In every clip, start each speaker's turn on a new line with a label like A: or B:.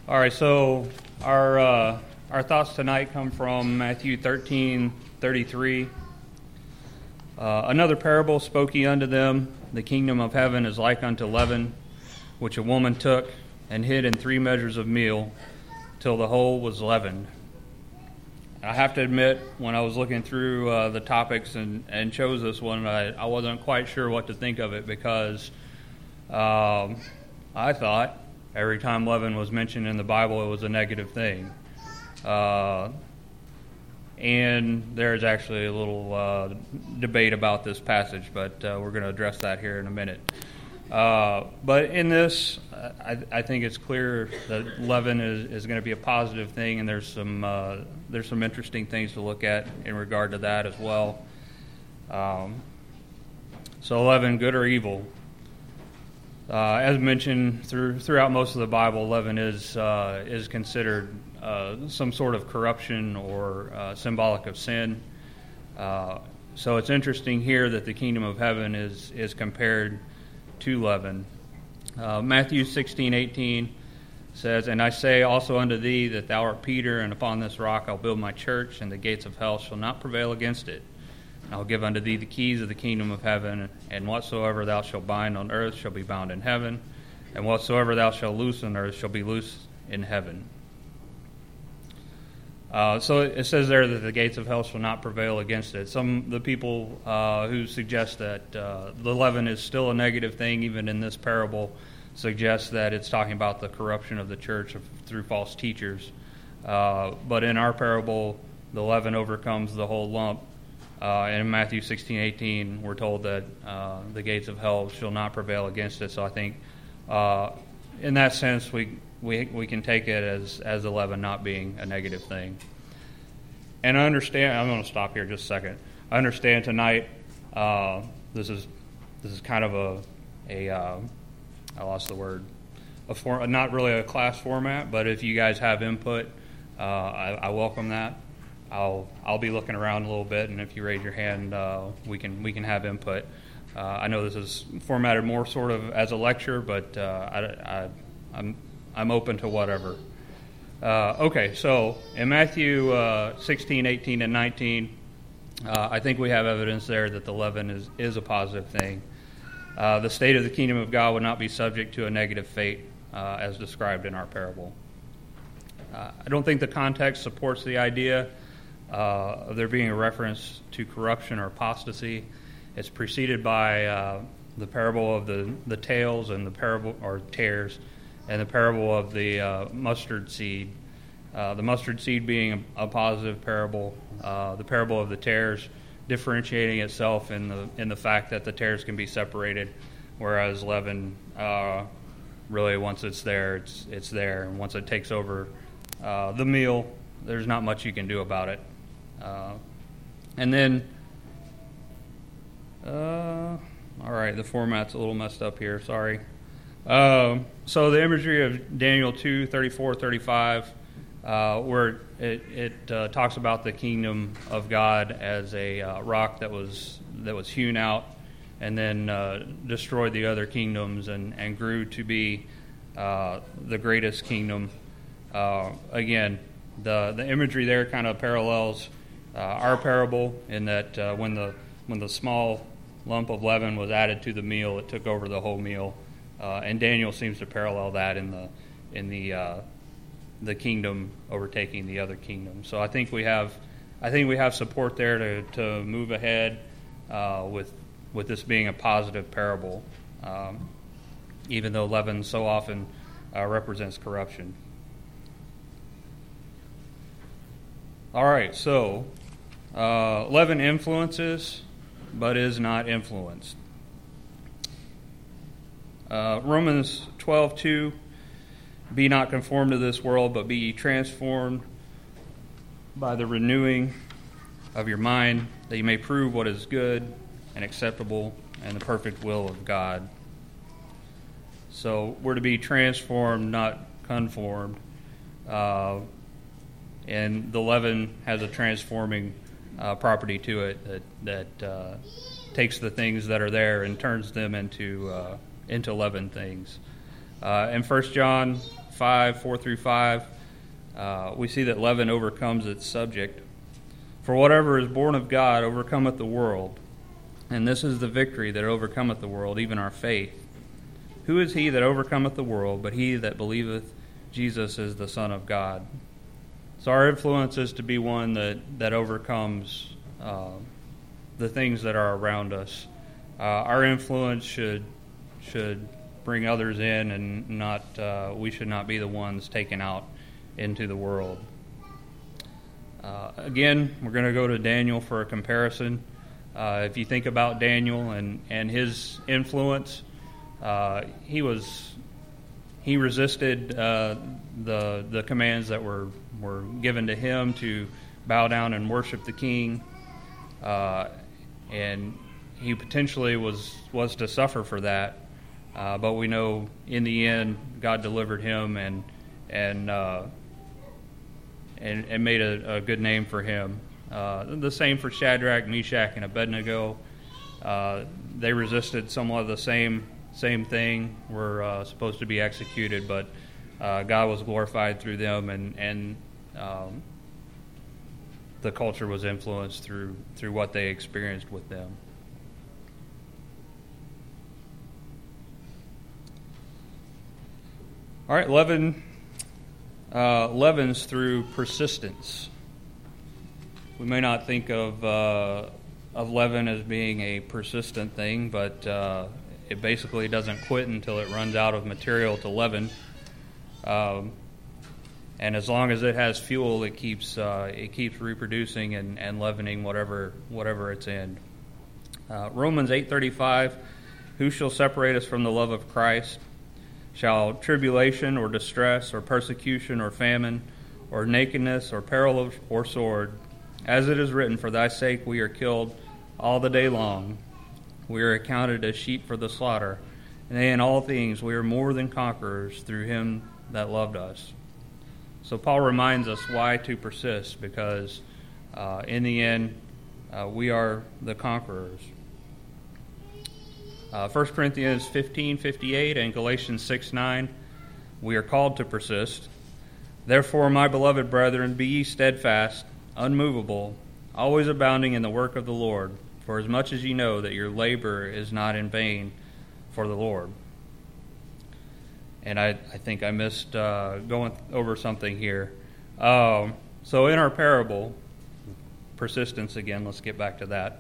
A: All right, so our thoughts tonight come from Matthew 13:33. Another parable spoke he unto them, the kingdom of heaven is like unto leaven, which a woman took and hid in 3 measures of meal, till the whole was leavened. I have to admit, when I was looking through the topics and chose this one, I wasn't quite sure what to think of it, because I thought every time leaven was mentioned in the Bible, it was a negative thing. And there's actually a little debate about this passage, but we're going to address that here in a minute. But in this, I think it's clear that leaven is going to be a positive thing, and there's some interesting things to look at in regard to that as well. So leaven, good or evil? As mentioned throughout most of the Bible, leaven is considered some sort of corruption or symbolic of sin. So it's interesting here that the kingdom of heaven is compared to leaven. Matthew 16:18 says, "And I say also unto thee that thou art Peter, and upon this rock I'll build my church, and the gates of hell shall not prevail against it. I'll give unto thee the keys of the kingdom of heaven, and whatsoever thou shalt bind on earth shall be bound in heaven, and whatsoever thou shalt loose on earth shall be loosed in heaven." So it says there that the gates of hell shall not prevail against it. The people who suggest that the leaven is still a negative thing, even in this parable, suggest that it's talking about the corruption of the church through false teachers. But in our parable, the leaven overcomes the whole lump. In Matthew 16:18, we're told that the gates of hell shall not prevail against it. So I think, in that sense, we can take it as the leaven not being a negative thing. And I understand. I'm going to stop here just a second. I understand tonight. This is kind of I lost the word. Not really a class format, but if you guys have input, I welcome that. I'll be looking around a little bit, and if you raise your hand, we can have input. I know this is formatted more sort of as a lecture, but I'm open to whatever. Okay, so in Matthew 16, 18, and 19, I think we have evidence there that the leaven is a positive thing. The state of the kingdom of God would not be subject to a negative fate as described in our parable. I don't think the context supports the idea of there being a reference to corruption or apostasy. It's preceded by the parable of the tails and the parable or tares, and the parable of the mustard seed. The mustard seed being a positive parable, the parable of the tares differentiating itself in the fact that the tares can be separated, whereas leaven really once it's there, it's there, and once it takes over the meal, there's not much you can do about it. And then, all right, the format's a little messed up here, sorry. So the imagery of Daniel 2:34-35, where it talks about the kingdom of God as a rock that was hewn out and then destroyed the other kingdoms and grew to be the greatest kingdom. Again, the imagery there kind of parallels our parable in that when the small lump of leaven was added to the meal, it took over the whole meal. And Daniel seems to parallel that in the kingdom overtaking the other kingdom. So I think we have support there to move ahead with this being a positive parable, even though leaven so often represents corruption. All right, so leaven influences, but is not influenced. Romans 12:2, "Be not conformed to this world, but be ye transformed by the renewing of your mind, that you may prove what is good and acceptable and the perfect will of God." So we're to be transformed, not conformed. And the leaven has a transforming property to it that takes the things that are there and turns them into leavened things. In 1 John 5, 4 through 5, we see that leaven overcomes its subject. For whatever is born of God overcometh the world, and this is the victory that overcometh the world, even our faith. Who is he that overcometh the world, but he that believeth Jesus is the Son of God? So our influence is to be one that overcomes the things that are around us. Our influence should bring others in, and not we should not be the ones taken out into the world. Again, we're going to go to Daniel for a comparison. If you think about Daniel and his influence, he resisted the commands that were given to him to bow down and worship the king, and he potentially was to suffer for that. But we know in the end God delivered him and made a good name for him. The same for Shadrach, Meshach, and Abednego. They resisted somewhat of the same thing. Were supposed to be executed, but God was glorified through them, and the culture was influenced through what they experienced with them. All right, leaven leavens through persistence. We may not think of leaven as being a persistent thing, but it basically doesn't quit until it runs out of material to leaven. And as long as it has fuel, it keeps reproducing and leavening whatever it's in. Romans 8:35, who shall separate us from the love of Christ? Shall tribulation or distress or persecution or famine or nakedness or peril or sword? As it is written, for thy sake we are killed all the day long. We are accounted as sheep for the slaughter. And in all things we are more than conquerors through him that loved us. So Paul reminds us why to persist, because in the end we are the conquerors. 1 Corinthians 15:58 and Galatians 6:9, we are called to persist. Therefore, my beloved brethren, be ye steadfast, unmovable, always abounding in the work of the Lord, for as much as ye know that your labor is not in vain for the Lord. And I think I missed going over something here. So in our parable, persistence again, let's get back to that.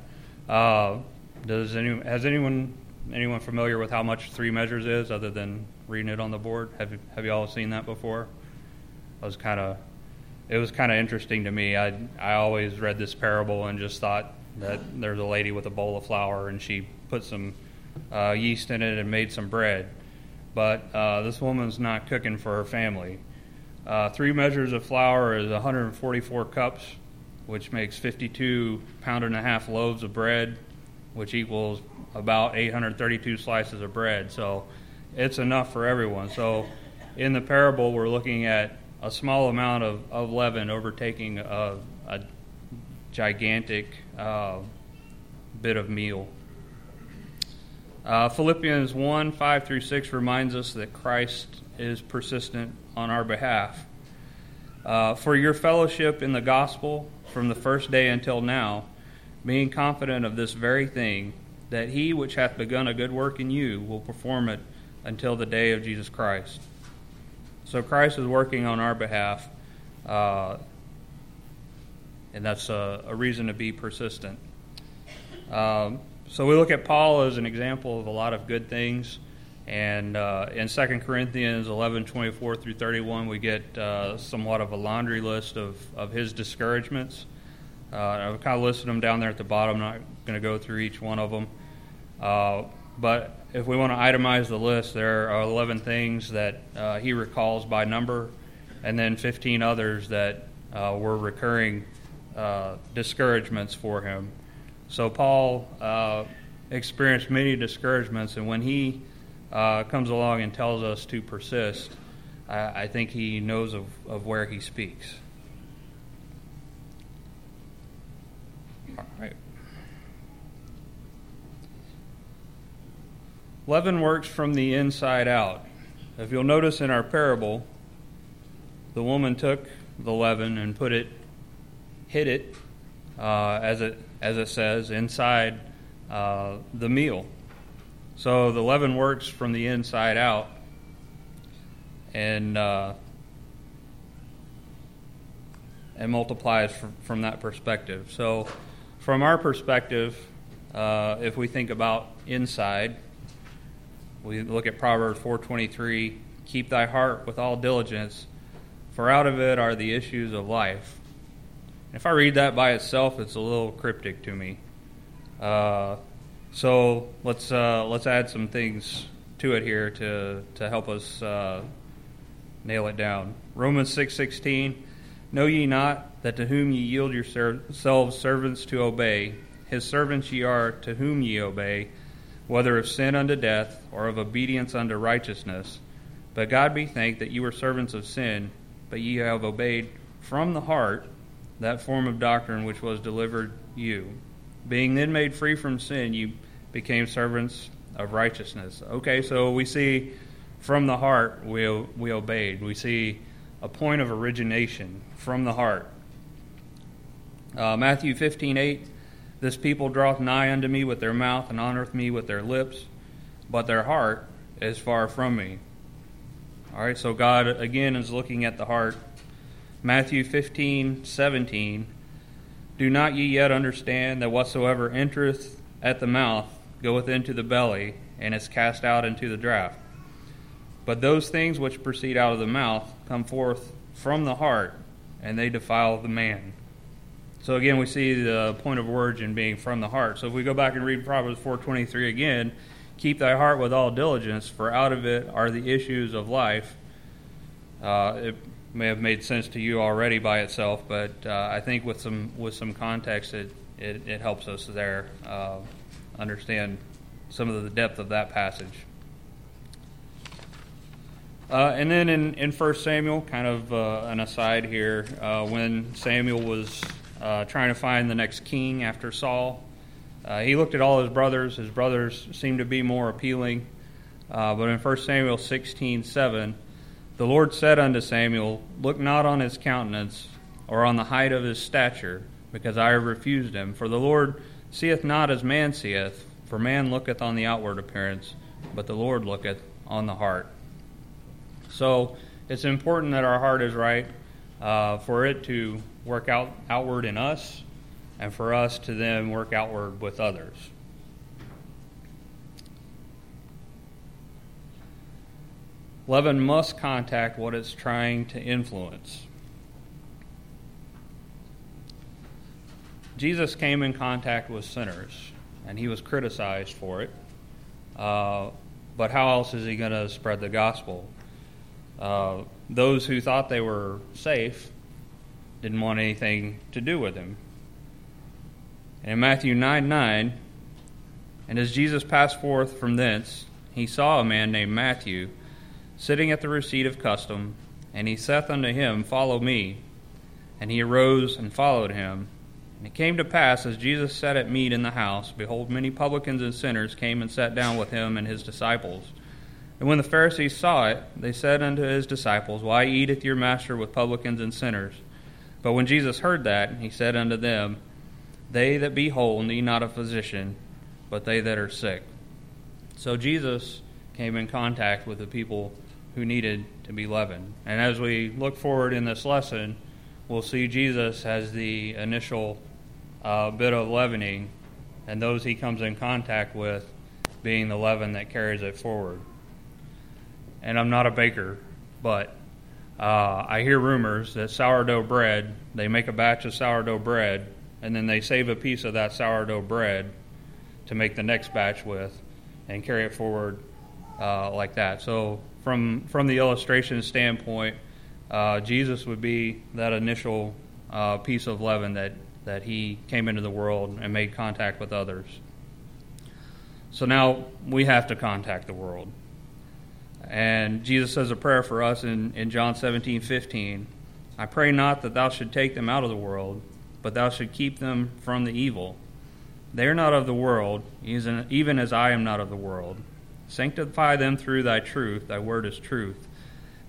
A: Has anyone familiar with how much 3 measures is, other than reading it on the board? Have you all seen that before? It was kind of interesting to me. I always read this parable and just thought that there's a lady with a bowl of flour and she put some yeast in it and made some bread. But this woman's not cooking for her family. 3 measures of flour is 144 cups, which makes 52.5 loaves of bread, which equals about 832 slices of bread. So it's enough for everyone. So in the parable, we're looking at a small amount of leaven overtaking a gigantic bit of meal. Philippians 1:5 through 6 reminds us that Christ is persistent on our behalf. For your fellowship in the gospel from the first day until now, being confident of this very thing, that he which hath begun a good work in you will perform it until the day of Jesus Christ. So Christ is working on our behalf, and that's a reason to be persistent. So we look at Paul as an example of a lot of good things, and in 2 Corinthians 11:24 through 31, we get somewhat of a laundry list of his discouragements. I've kind of listed them down there at the bottom. I'm not going to go through each one of them. But if we want to itemize the list, there are 11 things that he recalls by number, and then 15 others that were recurring discouragements for him. So Paul experienced many discouragements, and when he comes along and tells us to persist, I think he knows of where he speaks. All right. Leaven works from the inside out. If you'll notice in our parable, the woman took the leaven and hid it, as it says, inside the meal. So the leaven works from the inside out, and multiplies from that perspective. So from our perspective, if we think about inside, we look at Proverbs 4:23, keep thy heart with all diligence, for out of it are the issues of life. If I read that by itself, it's a little cryptic to me. So let's add some things to it here to help us nail it down. Romans 6:16, know ye not that to whom ye yield yourselves servants to obey, his servants ye are to whom ye obey, whether of sin unto death, or of obedience unto righteousness. But God be thanked that you were servants of sin, but ye have obeyed from the heart that form of doctrine which was delivered you. Being then made free from sin, you became servants of righteousness. Okay, so we see from the heart we obeyed. We see a point of origination from the heart. Matthew 15:8, this people draweth nigh unto me with their mouth, and honoreth me with their lips, but their heart is far from me. All right, so God again is looking at the heart. Matthew 15:17, do not ye yet understand that whatsoever entereth at the mouth goeth into the belly, and is cast out into the draught? But those things which proceed out of the mouth come forth from the heart, and they defile the man. So again, we see the point of origin being from the heart. So if we go back and read Proverbs 4:23 again, keep thy heart with all diligence, for out of it are the issues of life. It may have made sense to you already by itself, but I think with some context, it helps us there understand some of the depth of that passage. And then in 1 Samuel, kind of an aside here, when Samuel was trying to find the next king after Saul, he looked at all his brothers. His brothers seemed to be more appealing. But in 1 Samuel 16:7, the Lord said unto Samuel, look not on his countenance, or on the height of his stature, because I have refused him. For the Lord seeth not as man seeth, for man looketh on the outward appearance, but the Lord looketh on the heart. So it's important that our heart is right, for it to work outward in us, and for us to then work outward with others. Leaven must contact what it's trying to influence. Jesus came in contact with sinners, and he was criticized for it. But how else is he going to spread the gospel? Those who thought they were safe didn't want anything to do with him. And in Matthew 9:9, and as Jesus passed forth from thence, he saw a man named Matthew sitting at the receipt of custom, and he saith unto him, follow me. And he arose and followed him. And it came to pass, as Jesus sat at meat in the house, behold, many publicans and sinners came and sat down with him and his disciples. And when the Pharisees saw it, they said unto his disciples, why eateth your master with publicans and sinners? But when Jesus heard that, he said unto them, they that be whole need not a physician, but they that are sick. So Jesus came in contact with the people who needed to be leavened. And as we look forward in this lesson, we'll see Jesus as the initial bit of leavening, and those he comes in contact with being the leaven that carries it forward. And I'm not a baker, but I hear rumors that sourdough bread, they make a batch of sourdough bread, and then they save a piece of that sourdough bread to make the next batch with and carry it forward like that. So from the illustration standpoint, Jesus would be that initial piece of leaven that he came into the world and made contact with others. So now we have to contact the world. And Jesus says a prayer for us in John 17:15. I pray not that thou should take them out of the world, but thou should keep them from the evil. They are not of the world, even as I am not of the world. Sanctify them through thy truth. Thy word is truth.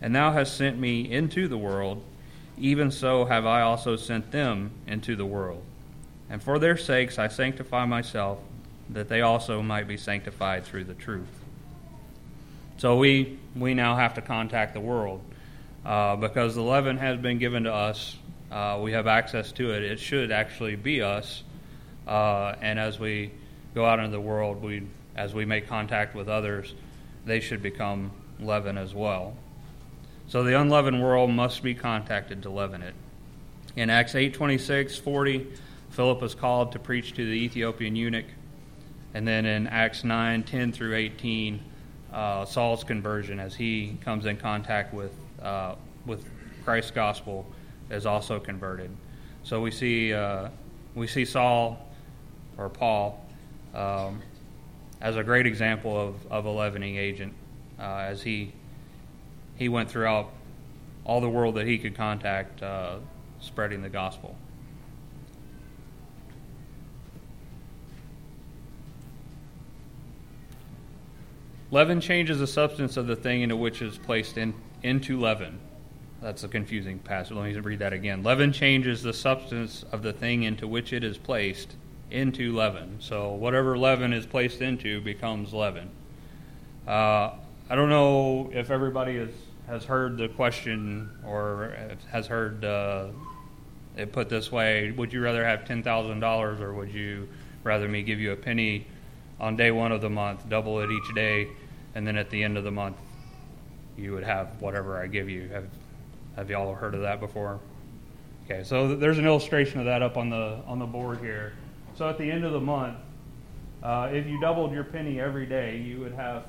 A: And thou hast sent me into the world, even so have I also sent them into the world. And for their sakes I sanctify myself, that they also might be sanctified through the truth. So we now have to contact the world because the leaven has been given to us. We have access to it. It should actually be us. And as we go out into the world, as we make contact with others, they should become leaven as well. So the unleavened world must be contacted to leaven it. In Acts 8:26-40, Philip is called to preach to the Ethiopian eunuch. And then in Acts 9:10-18, Saul's conversion as he comes in contact with Christ's gospel is also converted. So we see Saul or Paul as a great example of a leavening agent as he went throughout all the world that he could contact, spreading the gospel. Leaven changes the substance of the thing into which it is placed into leaven. That's a confusing passage. Let me read that again. Leaven changes the substance of the thing into which it is placed into leaven. So whatever leaven is placed into becomes leaven. I don't know if everybody has heard the question or has heard it put this way: would you rather have $10,000 or would you rather me give you a penny on day one of the month, double it each day, and then at the end of the month you would have whatever I give you? Have y'all heard of that before? Okay, so there's an illustration of that up on the board here. So at the end of the month, if you doubled your penny every day, you would have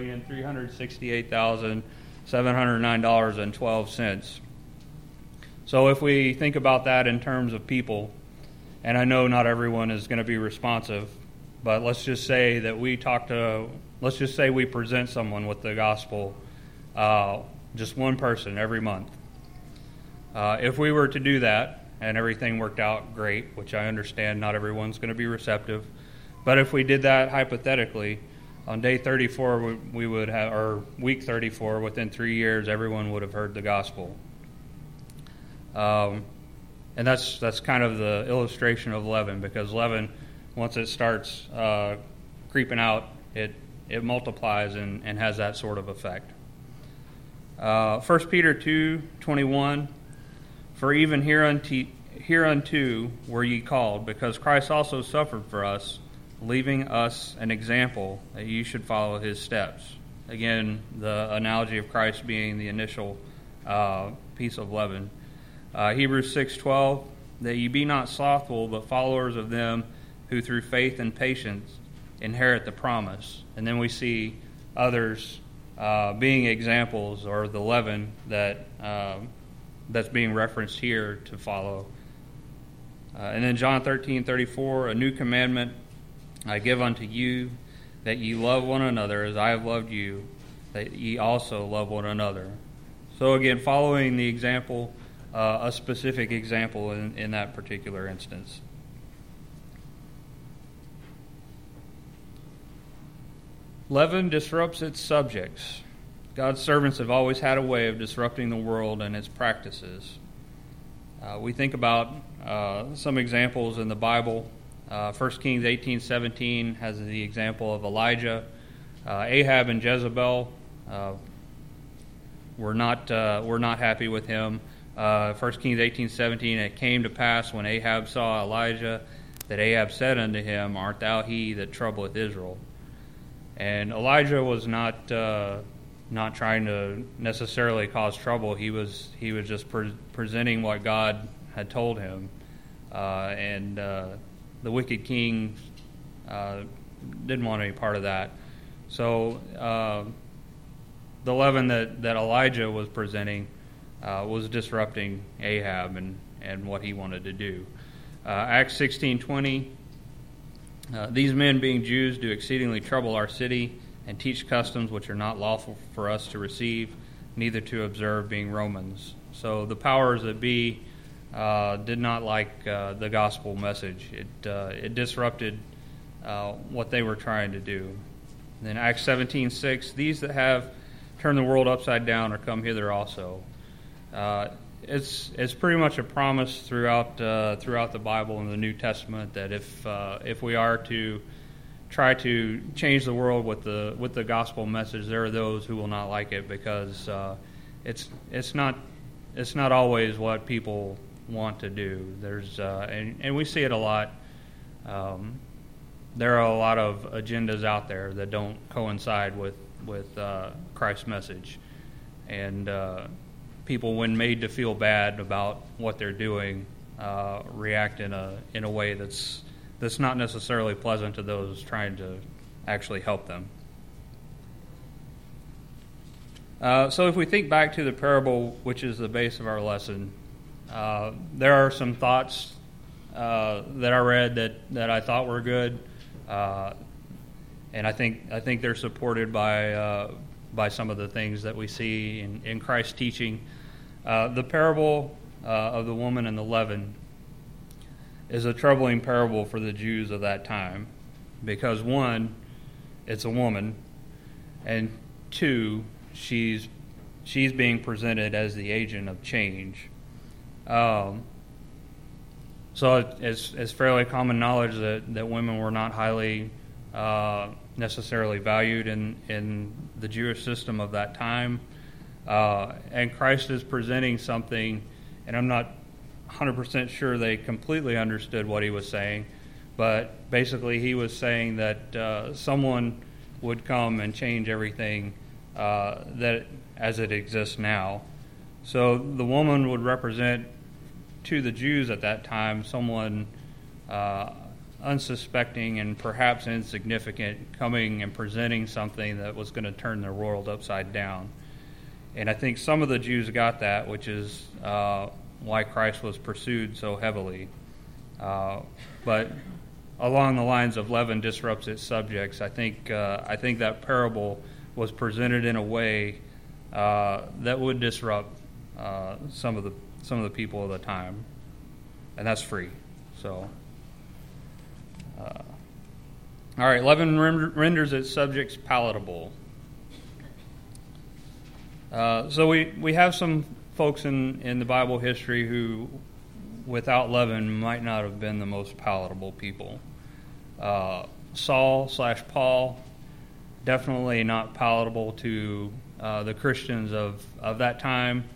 A: $5,368,709.12. So if we think about that in terms of people, and I know not everyone is going to be responsive, but let's just say that we present someone with the gospel, just one person every month. If we were to do that, and everything worked out great, which I understand not everyone's going to be receptive, but if we did that hypothetically, on day 34 we would have, or week 34, within 3 years, everyone would have heard the gospel. And that's kind of the illustration of leaven, because leaven, once it starts creeping out, it multiplies and has that sort of effect. 1 Peter 2:21, for even hereunto were ye called, because Christ also suffered for us, leaving us an example that ye should follow his steps. Again, the analogy of Christ being the initial piece of leaven. Hebrews 6:12, that ye be not slothful, but followers of them who through faith and patience inherit the promise. And then we see others being examples, or the leaven that's being referenced here to follow. And then John 13:34, a new commandment I give unto you, that ye love one another as I have loved you, that ye also love one another. So again, following the example, a specific example in that particular instance. Leaven disrupts its subjects. God's servants have always had a way of disrupting the world and its practices. We think about some examples in the Bible. 1 Kings 18:17 has the example of Elijah. Ahab and Jezebel were not happy with him. 1 Kings 18:17, it came to pass when Ahab saw Elijah that Ahab said unto him, art thou he that troubleth Israel? And Elijah was not trying to necessarily cause trouble. He was just presenting what God had told him, and the wicked king didn't want any part of that. So the leaven that Elijah was presenting was disrupting Ahab and what he wanted to do. Acts 16:20. These men, being Jews, do exceedingly trouble our city, and teach customs which are not lawful for us to receive, neither to observe, being Romans. So the powers that be did not like the gospel message. It disrupted what they were trying to do. And then Acts 17:6, these that have turn the world upside down or come hither also. It's pretty much a promise throughout the Bible and the New Testament that if we are to try to change the world with the gospel message, there are those who will not like it because it's not always what people want to do. There's and we see it a lot. There are a lot of agendas out there that don't coincide with Christ's message, and people, when made to feel bad about what they're doing, react in a way that's not necessarily pleasant to those trying to actually help them. So if we think back to the parable, which is the base of our lesson, there are some thoughts that I read that I thought were good, and I think they're supported by some of the things that we see in Christ's teaching. The parable of the woman and the leaven is a troubling parable for the Jews of that time, because one, it's a woman, and two, she's being presented as the agent of change. So it's fairly common knowledge that women were not highly necessarily valued in the Jewish system of that time. And Christ is presenting something, and I'm not 100% sure they completely understood what he was saying, but basically he was saying that someone would come and change everything that as it exists now. So the woman would represent, to the Jews at that time, someone unsuspecting and perhaps insignificant, coming and presenting something that was going to turn their world upside down. And I think some of the Jews got that, which is why Christ was pursued so heavily. But along the lines of leaven disrupts its subjects, I think that parable was presented in a way that would disrupt some of the people of the time, and that's free. So, all right, leaven renders its subjects palatable. So we have some folks in the Bible history who, without leaven, might not have been the most palatable people. Saul/Paul, definitely not palatable to the Christians of that time,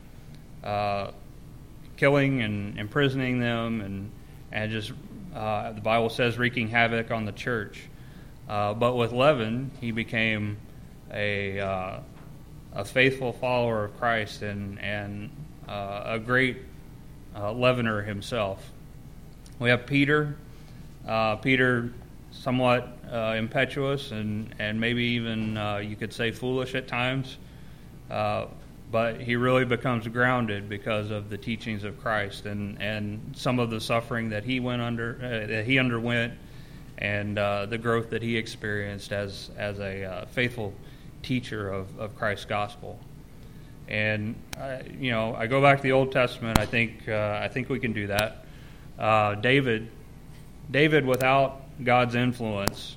A: killing and imprisoning them and just the Bible says wreaking havoc on the church. But with leaven, he became a faithful follower of Christ and a great leavener himself. We have Peter. Peter, somewhat impetuous and maybe even you could say foolish at times, but he really becomes grounded because of the teachings of Christ and some of the suffering that he underwent, and the growth that he experienced as a faithful teacher of Christ's gospel. And I go back to the Old Testament. I think we can do that. David, without God's influence,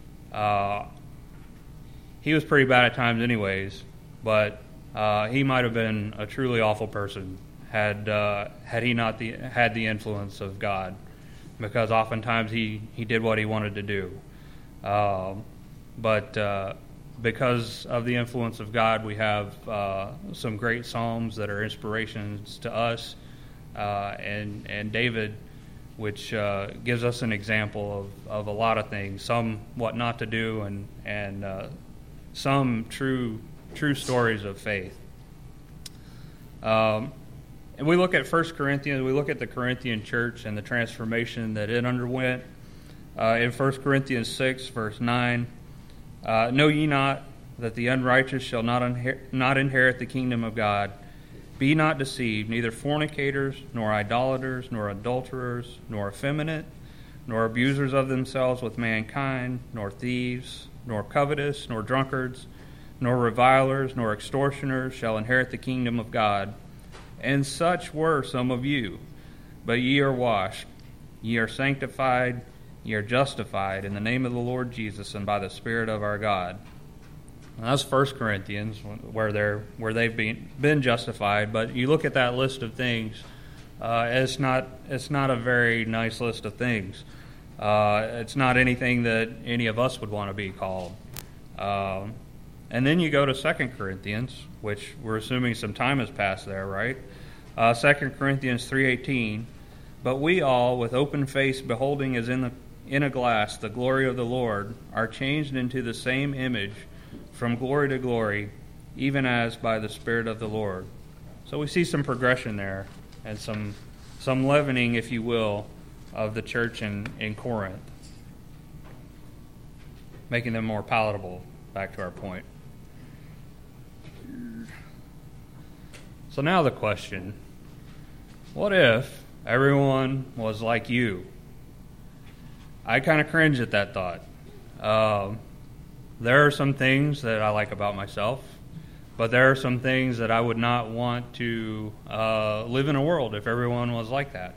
A: he was pretty bad at times, anyways. But he might have been a truly awful person had he not had the influence of God, because oftentimes he did what he wanted to do. But because of the influence of God, we have some great psalms that are inspirations to us, and David, which gives us an example of a lot of things, some what not to do, and some true stories of faith. And we look at 1 Corinthians, we look at the Corinthian church and the transformation that it underwent. In 1 Corinthians 6, verse 9, know ye not that the unrighteous shall not inherit the kingdom of God? Be not deceived, neither fornicators, nor idolaters, nor adulterers, nor effeminate, nor abusers of themselves with mankind, nor thieves, nor covetous, nor drunkards, nor revilers, nor extortioners shall inherit the kingdom of God. And such were some of you. But ye are washed, ye are sanctified, ye are justified in the name of the Lord Jesus and by the Spirit of our God. And that's 1 Corinthians, where they've been justified. But you look at that list of things, it's not a very nice list of things. It's not anything that any of us would want to be called. And then you go to 2 Corinthians, which we're assuming some time has passed there, right? 2 Corinthians 3:18, but we all, with open face, beholding as in a glass the glory of the Lord, are changed into the same image from glory to glory, even as by the Spirit of the Lord. So we see some progression there, and some leavening, if you will, of the church in Corinth, making them more palatable, back to our point. So now the question, what if everyone was like you? I kind of cringe at that thought. There are some things that I like about myself, but there are some things that I would not want to live in a world if everyone was like that.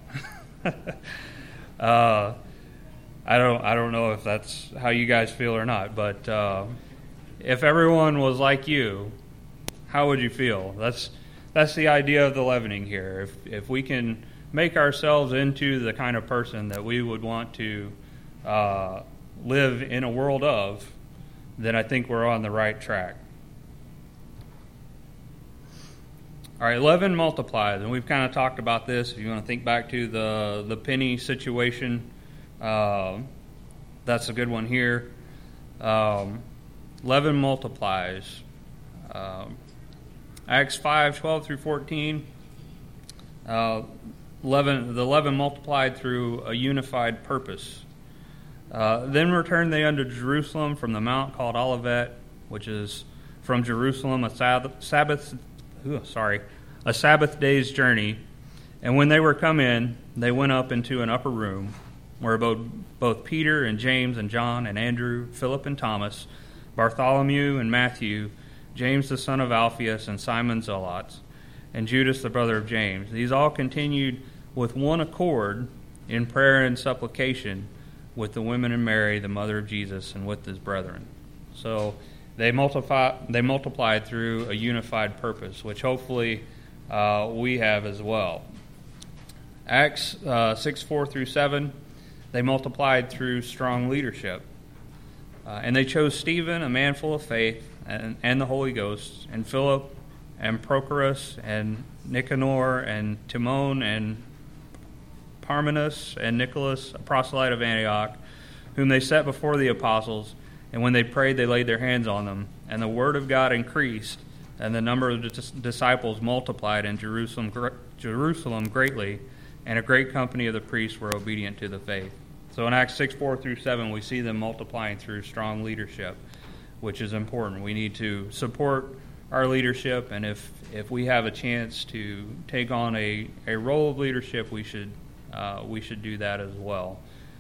A: I don't know if that's how you guys feel or not, but if everyone was like you, how would you feel? That's the idea of the leavening here. If we can make ourselves into the kind of person that we would want to live in a world of, then I think we're on the right track. All right, leaven multiplies, and we've kind of talked about this. If you want to think back to the penny situation, that's a good one here. Leaven multiplies. Acts 5:12 through 14. The leaven multiplied through a unified purpose. Then returned they unto Jerusalem from the mount called Olivet, which is from Jerusalem a Sabbath day's journey. And when they were come in, they went up into an upper room, where both Peter and James and John and Andrew, Philip and Thomas, Bartholomew and Matthew, James the son of Alphaeus and Simon Zelotes, and Judas the brother of James. These all continued with one accord in prayer and supplication with the women and Mary, the mother of Jesus, and with his brethren. So they multiplied through a unified purpose, which hopefully we have as well. Acts 6:4 through 7, they multiplied through strong leadership. And they chose Stephen, a man full of faith, and the Holy Ghost, and Philip, and Prochorus, and Nicanor, and Timon, and Parmenas, and Nicholas, a proselyte of Antioch, whom they set before the apostles. And when they prayed, they laid their hands on them. And the word of God increased, and the number of disciples multiplied in Jerusalem greatly, and a great company of the priests were obedient to the faith. So in Acts 6:4 through 7, we see them multiplying through strong leadership, which is important. We need to support our leadership, and if we have a chance to take on a role of leadership, we should do that as well.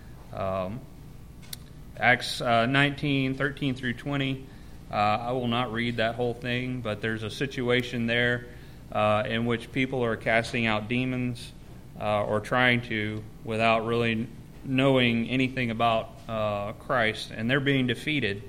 A: Acts 19:13 through 20. I will not read that whole thing, but there's a situation there in which people are casting out demons or trying to without really knowing anything about Christ, and they're being defeated.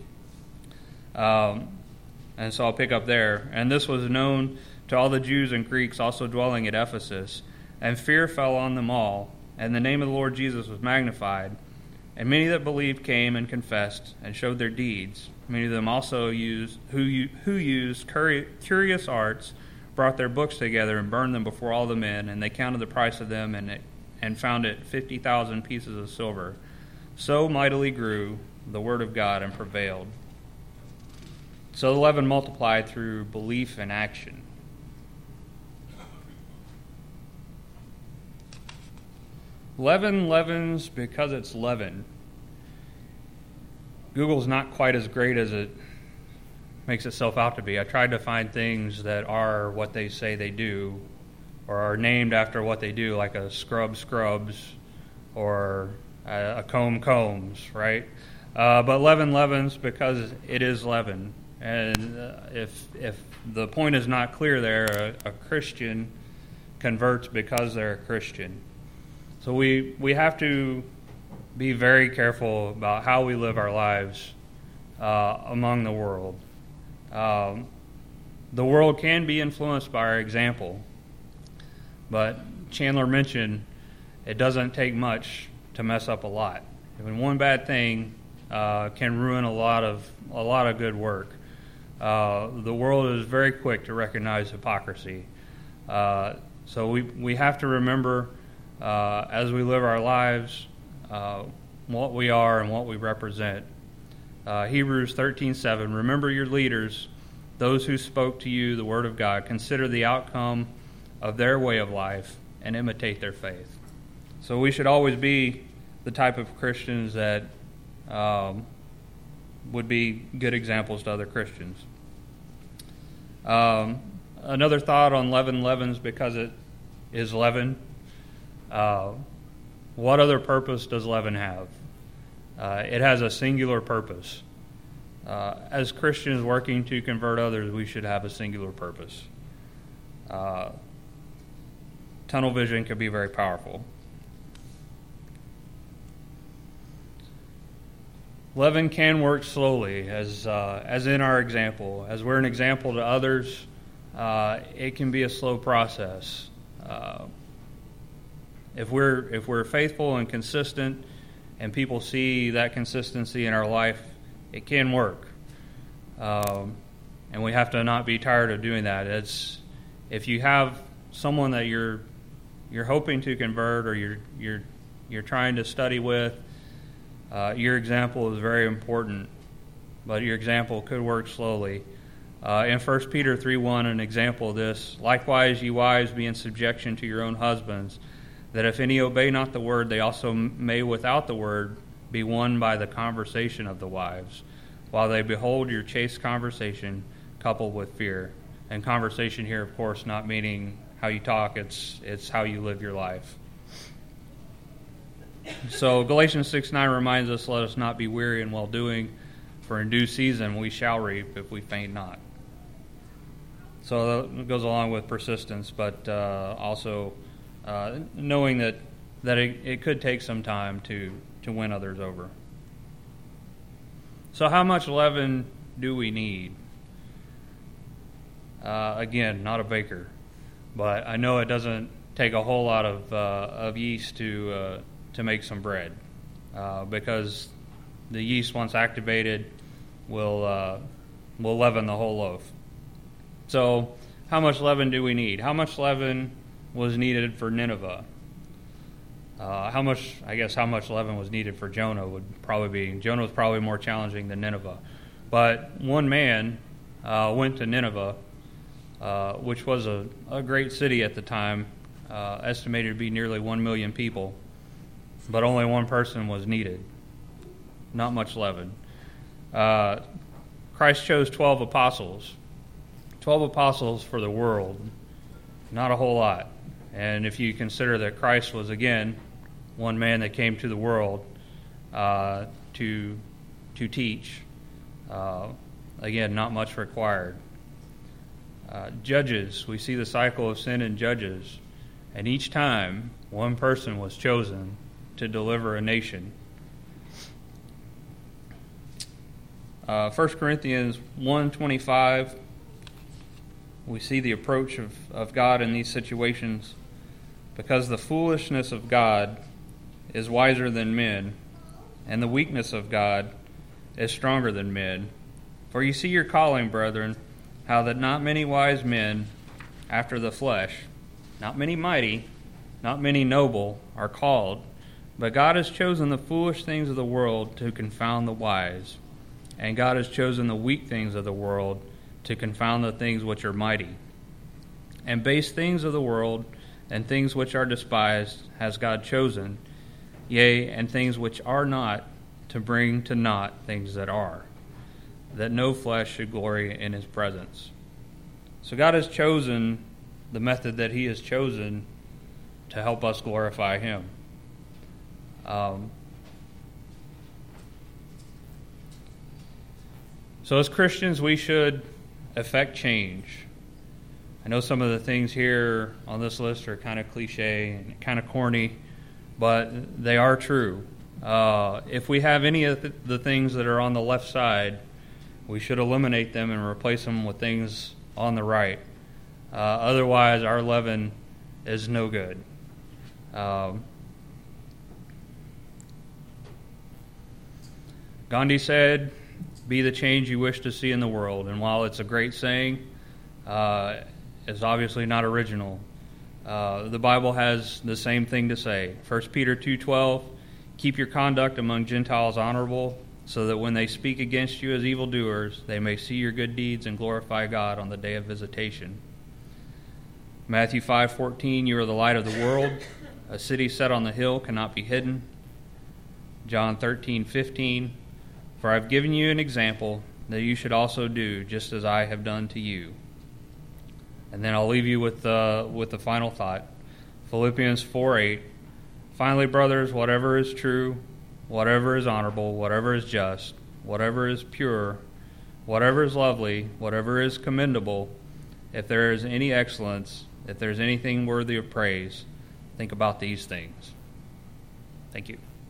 A: And so I'll pick up there. And this was known to all the Jews and Greeks also dwelling at Ephesus, and fear fell on them all, and the name of the Lord Jesus was magnified. And many that believed came and confessed and showed their deeds. Many of them also who used curious arts, brought their books together and burned them before all the men, and they counted the price of them and found it 50,000 pieces of silver. So mightily grew the word of God and prevailed. So the leaven multiplied through belief and action. Leaven leavens because it's leaven. Google's not quite as great as it makes itself out to be. I tried to find things that are what they say they do, or are named after what they do, like a scrub scrubs, or a comb combs, right? But leaven leavens because it is leaven. And if the point is not clear there, a Christian converts because they're a Christian. So we have to be very careful about how we live our lives among the world. The world can be influenced by our example, but Chandler mentioned it doesn't take much to mess up a lot. When one bad thing can ruin a lot of good work. The world is very quick to recognize hypocrisy. So we have to remember as we live our lives what we are and what we represent. Hebrews 13:7, remember your leaders, those who spoke to you the word of God. Consider the outcome of their way of life and imitate their faith. So we should always be the type of Christians that would be good examples to other Christians. Another thought on leaven leavens because it is leaven. What other purpose does leaven have? It has a singular purpose. As Christians working to convert others, we should have a singular purpose. Tunnel vision can be very powerful. Leaven can work slowly, as in our example. As we're an example to others, it can be a slow process. If we're faithful and consistent, and people see that consistency in our life, it can work. And we have to not be tired of doing that. If you have someone that you're hoping to convert, or you're trying to study with, your example is very important, but your example could work slowly. In 1 Peter 3:1, an example of this, likewise, ye wives, be in subjection to your own husbands, that if any obey not the word, they also may without the word be won by the conversation of the wives, while they behold your chaste conversation coupled with fear. And conversation here, of course, not meaning how you talk, it's how you live your life. So Galatians 6:9 reminds us, let us not be weary in well-doing, for in due season we shall reap if we faint not. So that goes along with persistence, but also knowing that it could take some time to win others over. So how much leaven do we need? Again, not a baker, but I know it doesn't take a whole lot of yeast to make some bread, because the yeast, once activated, will leaven the whole loaf. So how much leaven do we need? How much leaven was needed for Nineveh? How much leaven was needed for Jonah Jonah was probably more challenging than Nineveh. But one man went to Nineveh, which was a great city at the time, estimated to be nearly 1 million people, but only one person was needed. Not much leaven. Christ chose 12 apostles. 12 apostles for the world. Not a whole lot. And if you consider that Christ was, again, one man that came to the world to teach, again, not much required. Judges, we see the cycle of sin in Judges, and each time one person was chosen to deliver a nation. 1 Corinthians 1:25, we see the approach of God in these situations. Because the foolishness of God is wiser than men, and the weakness of God is stronger than men. For you see your calling, brethren, how that not many wise men after the flesh, not many mighty, not many noble, are called, but God has chosen the foolish things of the world to confound the wise, and God has chosen the weak things of the world to confound the things which are mighty. And base things of the world and things which are despised has God chosen, yea, and things which are not, to bring to naught things that are, that no flesh should glory in his presence. So God has chosen the method that he has chosen to help us glorify him. So as Christians, we should affect change. I know some of the things here on this list are kind of cliche and kind of corny, but they are true. If we have any of the things that are on the left side, we should eliminate them and replace them with things on the right. Otherwise, our leaven is no good. Gandhi said, "Be the change you wish to see in the world." And while it's a great saying, it's obviously not original. The Bible has the same thing to say. 1 Peter 2:12, "Keep your conduct among Gentiles honorable, so that when they speak against you as evildoers, they may see your good deeds and glorify God on the day of visitation." Matthew 5:14, "You are the light of the world. A city set on the hill cannot be hidden." John 13:15, "For I have given you an example that you should also do just as I have done to you." And then I'll leave you with the final thought. Philippians 4:8, "Finally, brothers, whatever is true, whatever is honorable, whatever is just, whatever is pure, whatever is lovely, whatever is commendable, if there is any excellence, if there is anything worthy of praise, think about these things." Thank you.